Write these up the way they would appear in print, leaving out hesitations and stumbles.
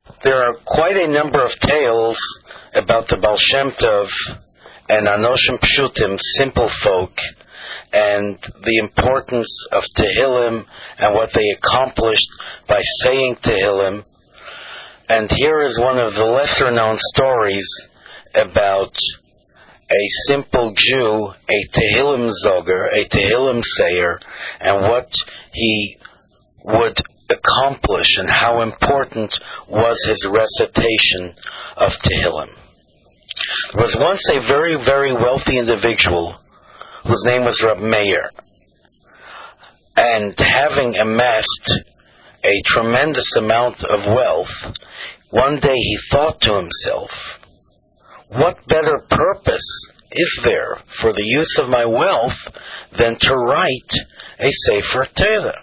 There are quite a number of tales about the Baal Shem Tov and Anoshim Pshutim, simple folk, and the importance of Tehillim and what they accomplished by saying Tehillim. And here is one of the lesser known stories about a simple Jew, a Tehillim Zoger, a Tehillim Sayer, and what he would accomplish and how important was his recitation of Tehillim. There was once a very, very wealthy individual whose name was Rab Meir, and having amassed a tremendous amount of wealth, one day he thought to himself, what better purpose is there for the use of my wealth than to write a Sefer Torah?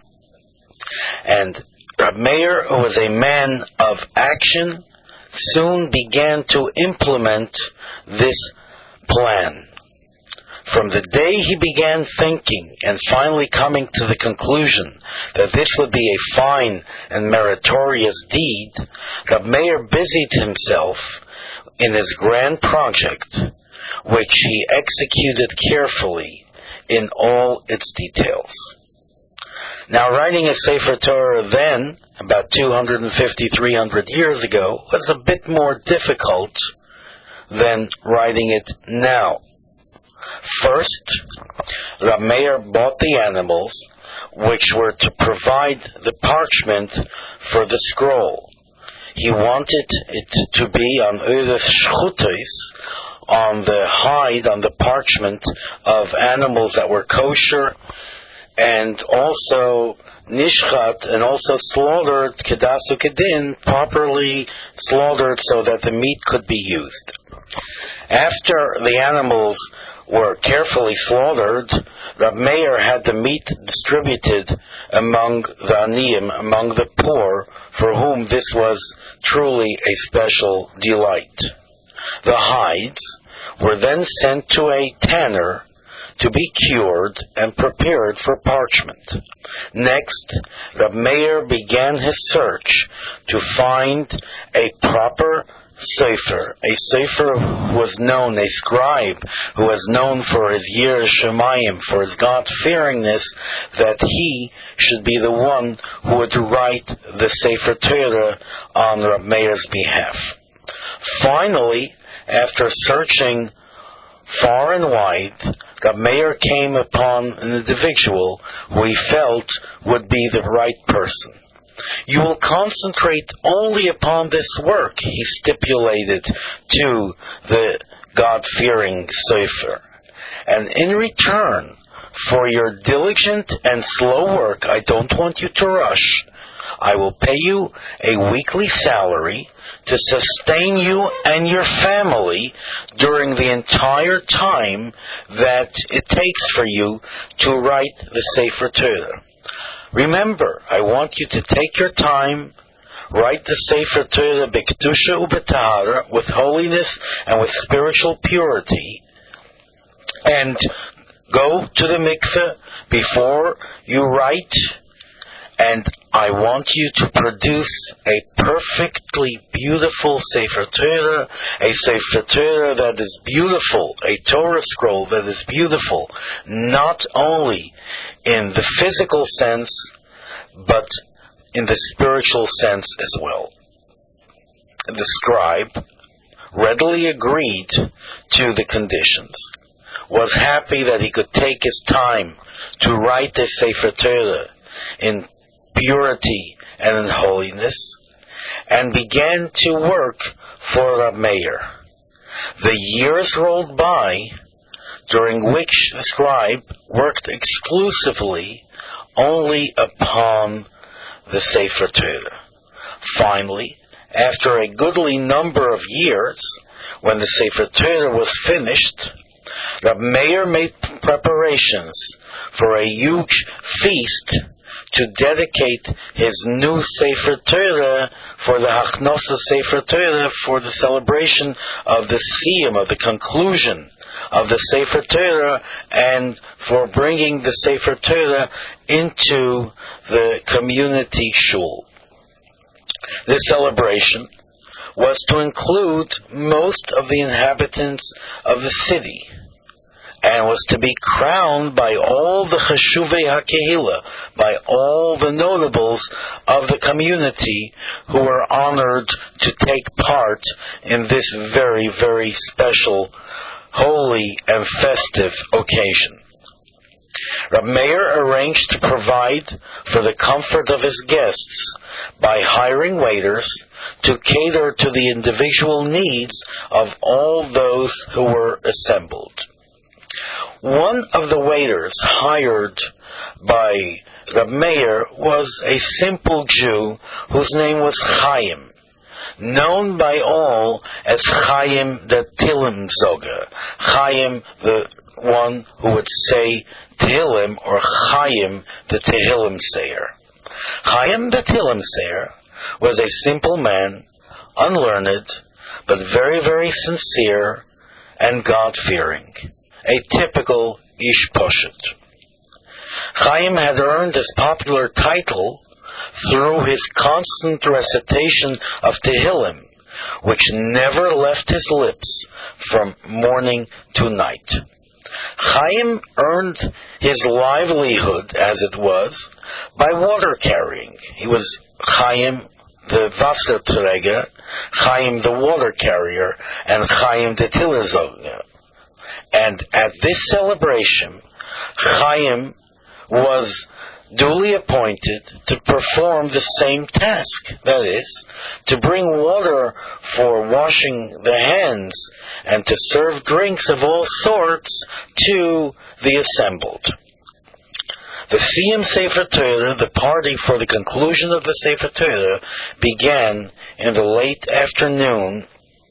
And Rab Meir, who was a man of action, soon began to implement this plan. From the day he began thinking and finally coming to the conclusion that this would be a fine and meritorious deed, Rab Meir busied himself in his grand project, which he executed carefully in all its details. Now, writing a Sefer Torah then, about 250-300 years ago, was a bit more difficult than writing it now. First, Rab Meir bought the animals which were to provide the parchment for the scroll. He wanted it to be on Eireth Shchutos, on the hide, on the parchment of animals that were kosher, and also nishchat, and also slaughtered, kedasu kedin, properly slaughtered so that the meat could be used. After the animals were carefully slaughtered, Rab Meir had the meat distributed among the aniyim, among the poor, for whom this was truly a special delight. The hides were then sent to a tanner to be cured and prepared for parchment. Next, Rab Meir began his search to find a proper Sefer, a Sefer who was known, a scribe who was known for his Yireh Shamayim, for his God-fearingness, that he should be the one who would write the Sefer Torah on Rab Meir's behalf. Finally, after searching far and wide, Rab Meir came upon an individual who he felt would be the right person. You will concentrate only upon this work, he stipulated to the God-fearing Sefer. And in return for your diligent and slow work, I don't want you to rush. I will pay you a weekly salary to sustain you and your family during the entire time that it takes for you to write the Sefer Torah. Remember, I want you to take your time, write the Sefer Torah b'kedusha u'b'tahara, with holiness and with spiritual purity, and go to the mikveh before you write, and I want you to produce a perfectly beautiful Sefer Torah, a Sefer Torah that is beautiful, a Torah scroll that is beautiful, not only in the physical sense, but in the spiritual sense as well. The scribe readily agreed to the conditions, was happy that he could take his time to write the Sefer Torah in purity and in holiness, and began to work for Rab Meir. The years rolled by, during which the scribe worked exclusively only upon the Sefer Torah. Finally, after a goodly number of years, when the Sefer Torah was finished, Rab Meir made preparations for a huge feast to dedicate his new Sefer Torah for the Hachnosa Sefer Torah, for the celebration of the Siyum, of the conclusion of the Sefer Torah, and for bringing the Sefer Torah into the community shul. This celebration was to include most of the inhabitants of the city, and was to be crowned by all the Cheshuvei HaKehillah, by all the notables of the community who were honored to take part in this very, very special, holy, and festive occasion. Rab Meir arranged to provide for the comfort of his guests by hiring waiters to cater to the individual needs of all those who were assembled. One of the waiters hired by Rab Meir was a simple Jew whose name was Chaim, known by all as Chaim the Tehillim Zoger, Chaim the one who would say Tehillim, or Chaim the Tehillim Sayer. Chaim the Tehillim Sayer was a simple man, unlearned, but very, very sincere and God-fearing, a typical Ish Poshet. Chaim had earned his popular title through his constant recitation of Tehillim, which never left his lips from morning to night. Chaim earned his livelihood, as it was, by water carrying. He was Chaim the Wasserträger, Chaim the water carrier, and Chaim the Tillezoger. And at this celebration, Chaim was duly appointed to perform the same task, that is, to bring water for washing the hands and to serve drinks of all sorts to the assembled. The Siyum Sefer Torah, the party for the conclusion of the Sefer Torah, began in the late afternoon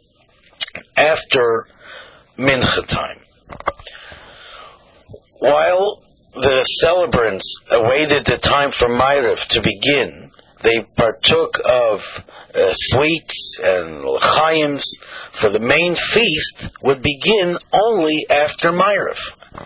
after Mincha time. While the celebrants awaited the time for Ma'ariv to begin, they partook of sweets and l'chaims, for the main feast would begin only after Ma'ariv.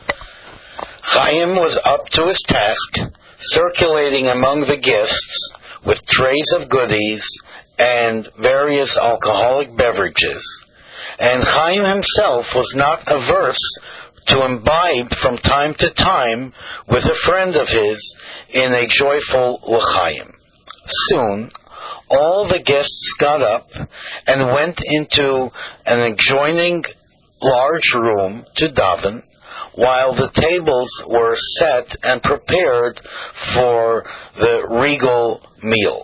Chaim was up to his task, circulating among the guests with trays of goodies and various alcoholic beverages, and Chaim himself was not averse to imbibe from time to time with a friend of his in a joyful l'chaim. Soon, all the guests got up and went into an adjoining large room to daven, while the tables were set and prepared for the regal meal.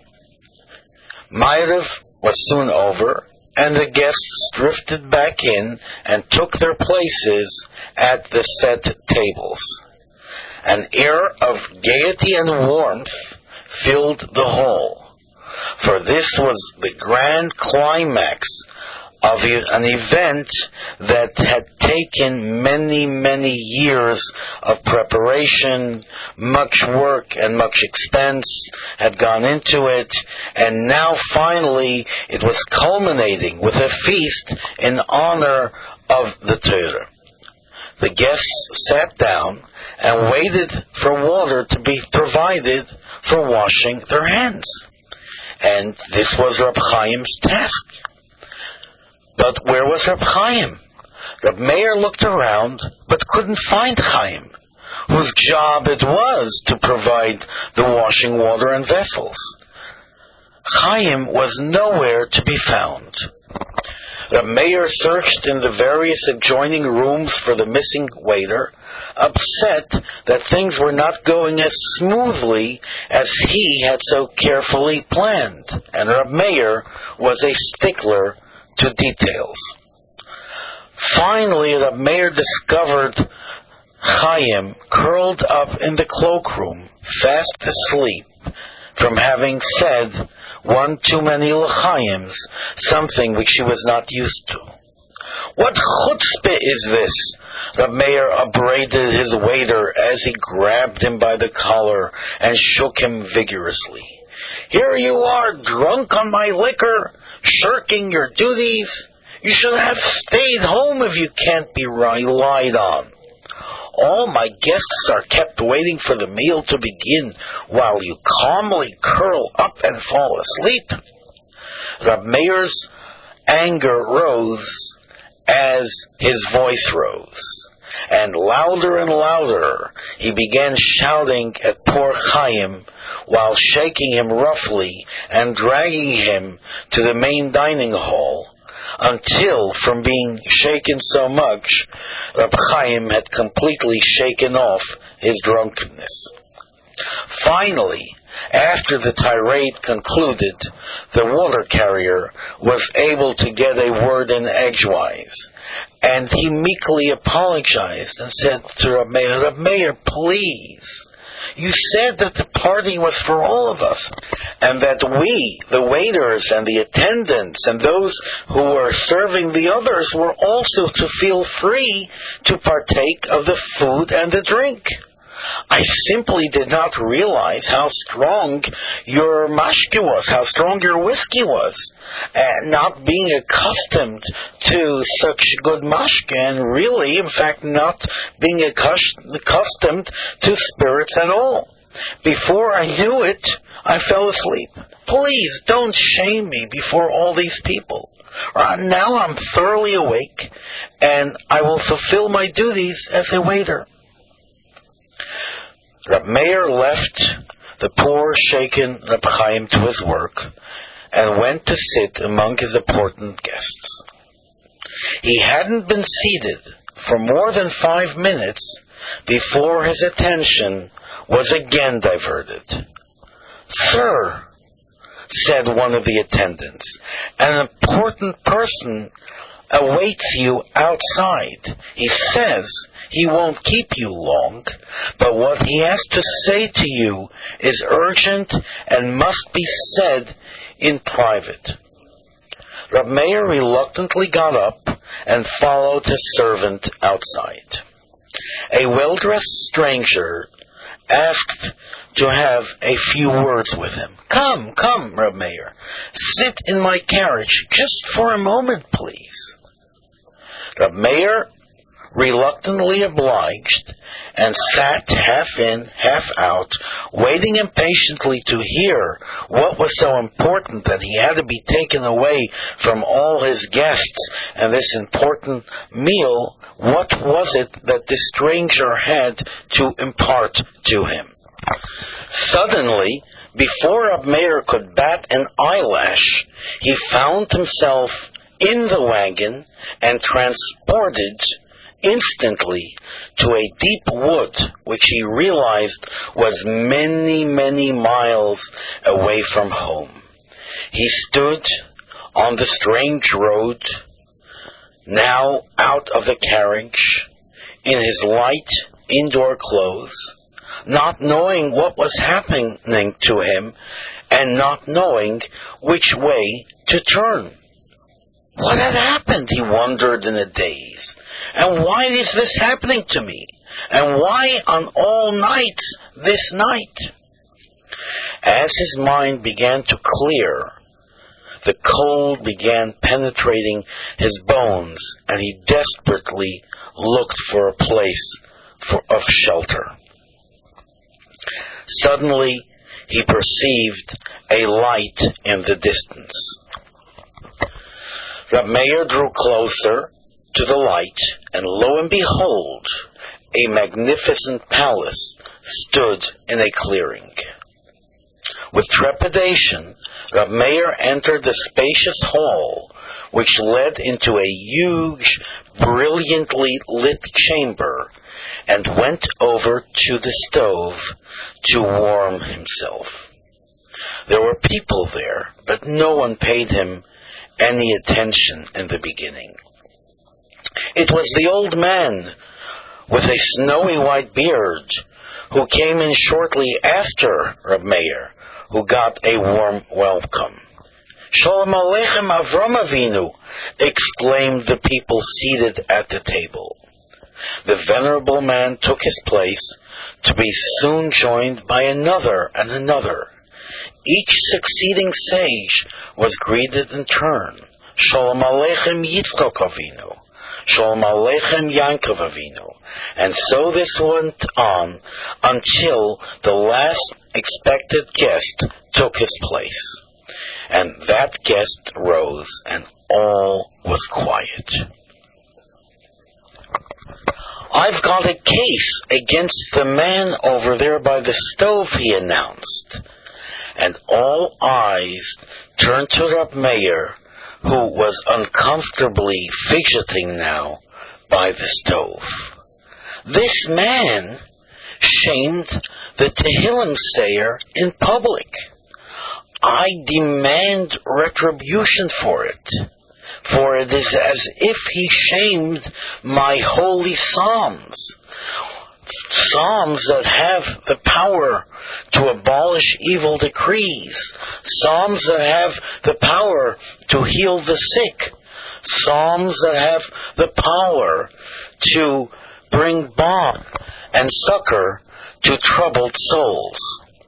Ma'ariv was soon over, and the guests drifted back in and took their places at the set tables. An air of gaiety and warmth filled the hall, for this was the grand climax of an event that had taken many, many years of preparation, much work and much expense had gone into it, and now finally it was culminating with a feast in honor of the Torah. The guests sat down and waited for water to be provided for washing their hands. And this was Rab Chaim's task. But where was Rab Chaim? Rab Meir looked around, but couldn't find Chaim, whose job it was to provide the washing water and vessels. Chaim was nowhere to be found. Rab Meir searched in the various adjoining rooms for the missing waiter, upset that things were not going as smoothly as he had so carefully planned, and Rab Meir was a stickler to details. Finally, Rab Meir discovered Chaim curled up in the cloakroom, fast asleep, from having said one too many l'chaims, something which he was not used to. What chutzpah is this? Rab Meir upbraided his waiter as he grabbed him by the collar and shook him vigorously. Here you are, drunk on my liquor, shirking your duties. You should have stayed home if you can't be relied on. All my guests are kept waiting for the meal to begin while you calmly curl up and fall asleep. Rab Meir's anger rose as his voice rose, and louder he began shouting at poor Chaim while shaking him roughly and dragging him to the main dining hall, until, from being shaken so much, Rab Chaim had completely shaken off his drunkenness. Finally, after the tirade concluded, the water carrier was able to get a word in edgewise, and he meekly apologized and said to Rab Meir, please, you said that the party was for all of us, and that we, the waiters and the attendants and those who were serving the others, were also to feel free to partake of the food and the drink. I simply did not realize how strong your mashke was, how strong your whiskey was, and not being accustomed to such good mashke, and really, in fact, not being accustomed to spirits at all. Before I knew it, I fell asleep. Please don't shame me before all these people. Now I'm thoroughly awake, and I will fulfill my duties as a waiter. Rab Meir left the poor, shaken Rab Chaim to his work and went to sit among his important guests. He hadn't been seated for more than 5 minutes before his attention was again diverted. Sir, said one of the attendants, an important person awaits you outside. He says he won't keep you long, but what he has to say to you is urgent and must be said in private. Rab Meir reluctantly got up and followed his servant outside. A well-dressed stranger asked to have a few words with him. Come, Rab Meir, sit in my carriage just for a moment, please. Rab Meir reluctantly obliged and sat half in, half out, waiting impatiently to hear what was so important that he had to be taken away from all his guests and this important meal. What was it that the stranger had to impart to him? Suddenly, before Rab Meir could bat an eyelash, he found himself in the wagon and transported instantly to a deep wood which he realized was many miles away from home. He stood on the strange road, now out of the carriage, in his light indoor clothes, not knowing what was happening to him and not knowing which way to turn. What had happened, he wondered in a daze. And why is this happening to me? And why on all nights this night? As his mind began to clear, the cold began penetrating his bones, and he desperately looked for a place of shelter. Suddenly, he perceived a light in the distance. Rab Meir drew closer to the light, and lo and behold, a magnificent palace stood in a clearing. With trepidation, Rab Meir entered the spacious hall, which led into a huge, brilliantly lit chamber, and went over to the stove to warm himself. There were people there, but no one paid him any attention in the beginning. It was the old man with a snowy white beard who came in shortly after Rab Meir, who got a warm welcome. Shalom Aleichem Avram Avinu, exclaimed the people seated at the table. The venerable man took his place, to be soon joined by another and another. Each succeeding sage was greeted in turn. Shalom Aleichem Yitzchok Avinu. Shalom Aleichem Yankov Avinu. And so this went on until the last expected guest took his place. And that guest rose, and all was quiet. "I've got a case against the man over there by the stove," he announced. And all eyes turned to Rab Meir, who was uncomfortably fidgeting now by the stove. This man shamed the Tehillim sayer in public. "I demand retribution for it is as if he shamed my holy Psalms. Psalms that have the power to abolish evil decrees. Psalms that have the power to heal the sick. Psalms that have the power to bring balm and succor to troubled souls."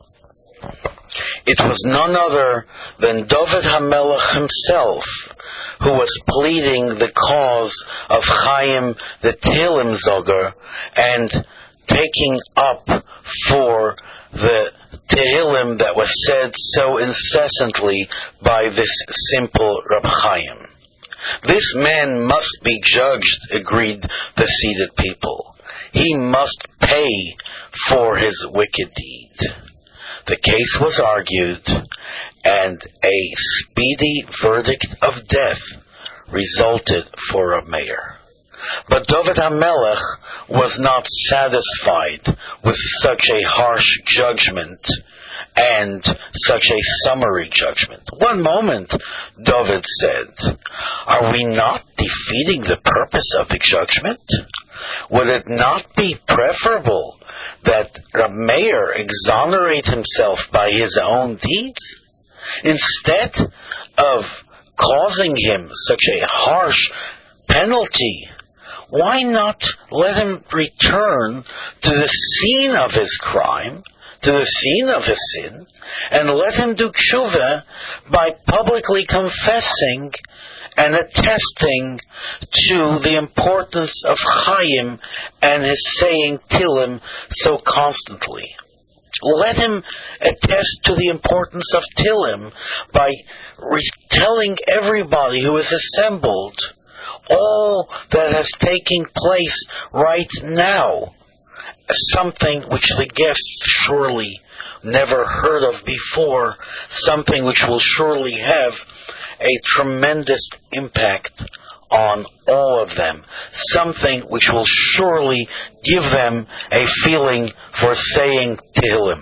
It was none other than David HaMelech himself who was pleading the cause of Chaim the Tehillim Zoger and taking up for the Tehillim that was said so incessantly by this simple Rab Chaim. "This man must be judged," agreed the seated people. "He must pay for his wicked deed." The case was argued, and a speedy verdict of death resulted for Rab Meir. But David HaMelech was not satisfied with such a harsh judgment and such a summary judgment. "One moment," David said. "Are we not defeating the purpose of the judgment? Would it not be preferable that Rab Meir exonerate himself by his own deeds, instead of causing him such a harsh penalty? Why not let him return to the scene of his crime, to the scene of his sin, and let him do tshuva by publicly confessing and attesting to the importance of Chaim and his saying Tillim so constantly? Let him attest to the importance of Tillim by telling everybody who is assembled all that has taken place right now, something which the guests surely never heard of before, something which will surely have a tremendous impact on all of them, something which will surely give them a feeling for saying Tehillim."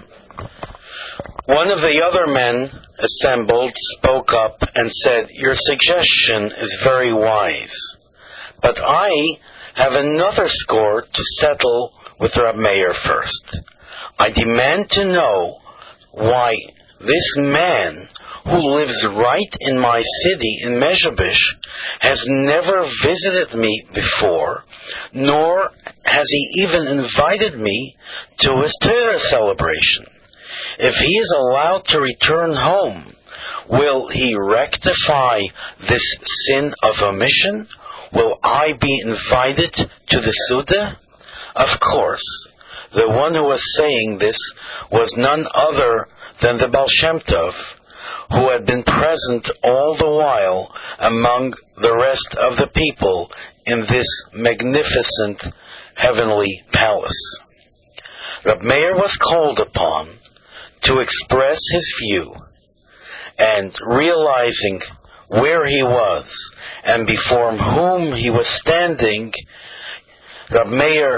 One of the other men assembled spoke up and said, "Your suggestion is very wise, but I have another score to settle with Rab Meir first. I demand to know why this man who lives right in my city in Mezhebish has never visited me before, nor has he even invited me to his Torah celebration. If he is allowed to return home, will he rectify this sin of omission? Will I be invited to the Suda?" Of course, the one who was saying this was none other than the Baal Shem Tov, who had been present all the while among the rest of the people in this magnificent heavenly palace. Rab Meir was called upon to express his view, and realizing where he was and before whom he was standing, Rab Meir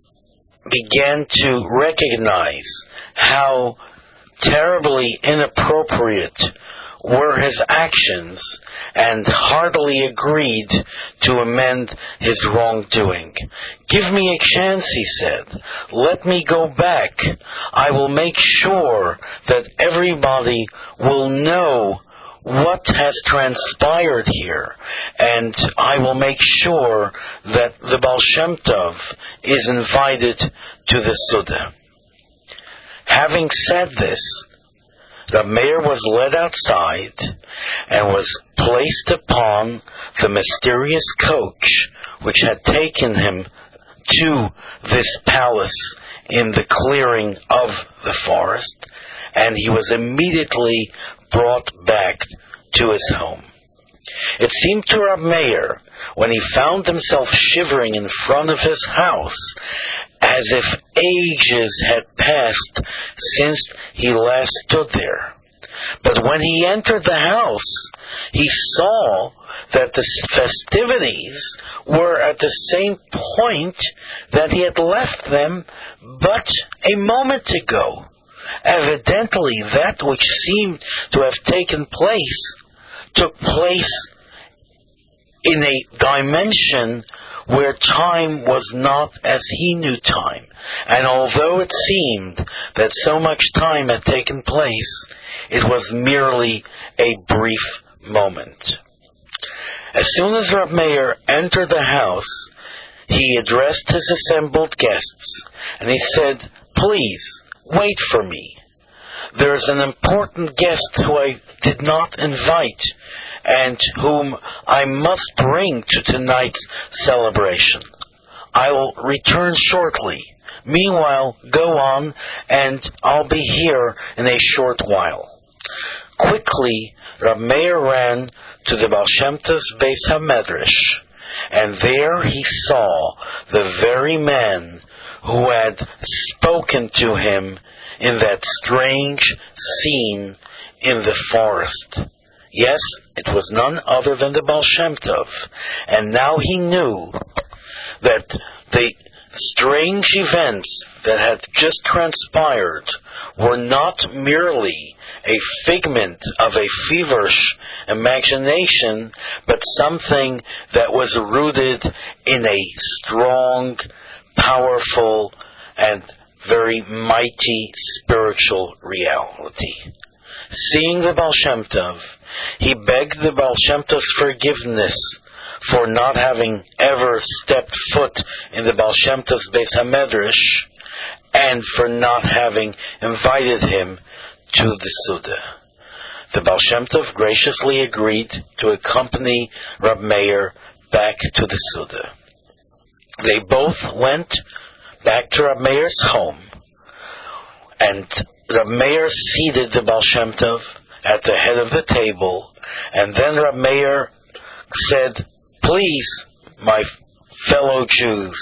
began to recognize how terribly inappropriate were his actions, and heartily agreed to amend his wrongdoing. "Give me a chance," he said. "Let me go back. I will make sure that everybody will know what has transpired here, and I will make sure that the Baal Shem Tov is invited to the Suda." Having said this, Rab Meir was led outside and was placed upon the mysterious coach which had taken him to this palace in the clearing of the forest, and he was immediately brought back to his home. It seemed to Rab Meir, when he found himself shivering in front of his house, as if ages had passed since he last stood there. But when he entered the house, he saw that the festivities were at the same point that he had left them but a moment ago. Evidently, that which seemed to have taken place took place in a dimension where time was not as he knew time. And although it seemed that so much time had taken place, it was merely a brief moment. As soon as Rab Meir entered the house, he addressed his assembled guests, and he said, "Please, wait for me. There is an important guest who I did not invite, and whom I must bring to tonight's celebration. I will return shortly. Meanwhile, go on, and I'll be here in a short while." Quickly, Rab Meir ran to the Baal Shem Tov's Beis HaMedrash, and there he saw the very man who had spoken to him in that strange scene in the forest. Yes, it was none other than the Baal Shem Tov, and now he knew that the strange events that had just transpired were not merely a figment of a feverish imagination, but something that was rooted in a strong, powerful, and very mighty spiritual reality. Seeing the Baal Shem Tov, he begged the Baal Shem Tov's forgiveness for not having ever stepped foot in the Baal Shem Tov's Beis HaMedrash, and for not having invited him to the Suda. The Baal Shem Tov graciously agreed to accompany Rab Meir back to the Suda. They both went back to Rab Meir's home, and Rab Meir seated the Baal Shem Tov at the head of the table, and then Rab Meir said, "Please, my fellow Jews,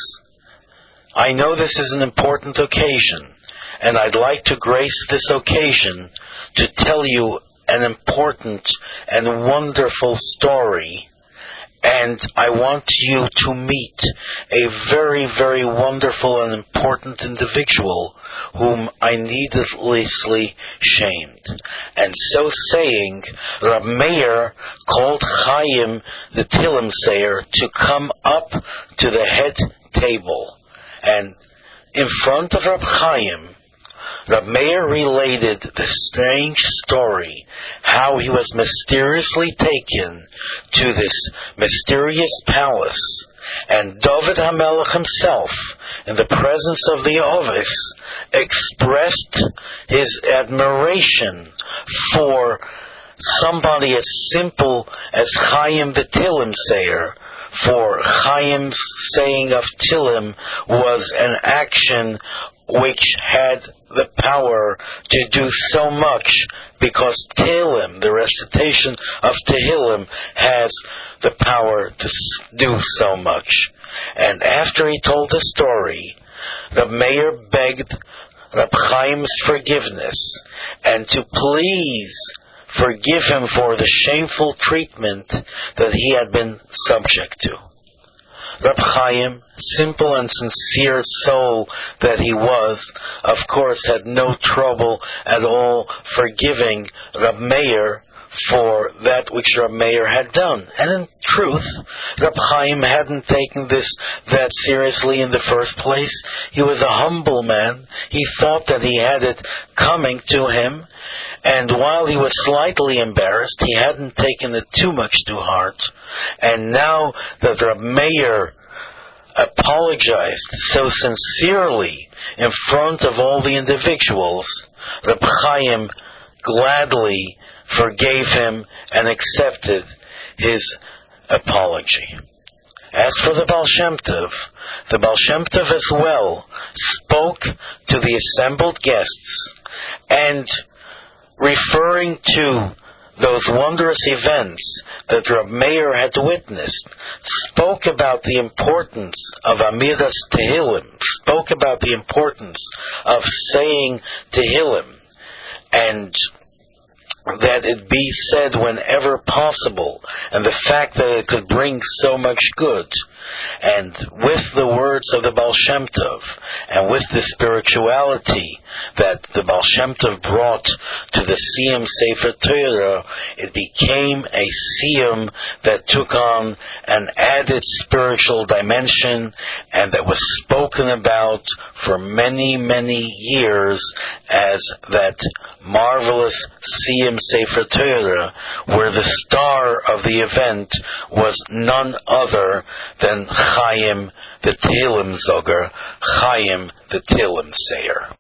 I know this is an important occasion, and I'd like to grace this occasion to tell you an important and wonderful story, and I want you to meet a very, very wonderful and important individual whom I needlessly shamed." And so saying, Rab Meir called Chaim, the Tillim Sayer, to come up to the head table. And in front of Rab Chaim, Rab Meir related the strange story, how he was mysteriously taken to this mysterious palace, and David HaMelech himself, in the presence of the Ovis, expressed his admiration for somebody as simple as Chaim the Tillim Sayer, for Chaim's saying of Tillim was an action which had the power to do so much, because Tehillim, the recitation of Tehillim, has the power to do so much. And after he told the story, Rab Meir begged Rab Chaim's forgiveness, and to please forgive him for the shameful treatment that he had been subject to. Rab Chaim, simple and sincere soul that he was, of course had no trouble at all forgiving Rab Meir for that which Rab Meir had done. And in truth, Rab Chaim hadn't taken this that seriously in the first place. He was a humble man. He thought that he had it coming to him, and while he was slightly embarrassed, he hadn't taken it too much to heart. And now that Rab Meir apologized so sincerely in front of all the individuals, Rab Chaim gladly forgave him and accepted his apology. As for the Baal Shem Tov as well spoke to the assembled guests, and referring to those wondrous events that Reb Meir had witnessed, spoke about the importance of Amidas Tehillim, spoke about the importance of saying Tehillim, and that it be said whenever possible, and the fact that it could bring so much good. And with the words of the Baal Shem Tov, and with the spirituality that the Baal Shem Tov brought to the Siyum Sefer Torah, it became a Siyum that took on an added spiritual dimension, and that was spoken about for many, many years as that marvelous Siyum Sefer Torah, where the star of the event was none other than Chaim the Tehillim Zoger, Chaim the Tehillim Sayer.